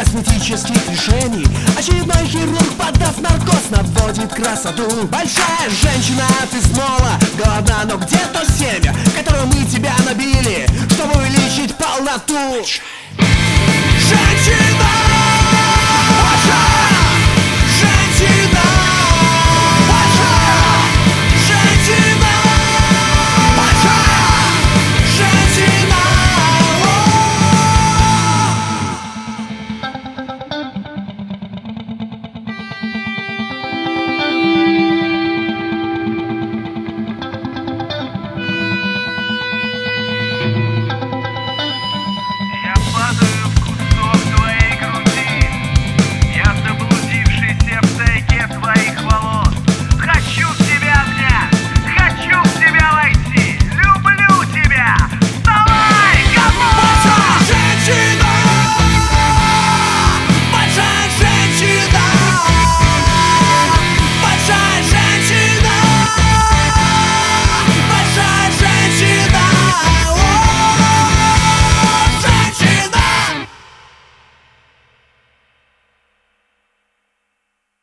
косметических решений. Очередной хирург, подав наркоз, наводит красоту. Большая женщина, ты смола, голодна, но где то семя, которое мы тебя набили, чтобы увеличить полноту? Женщина!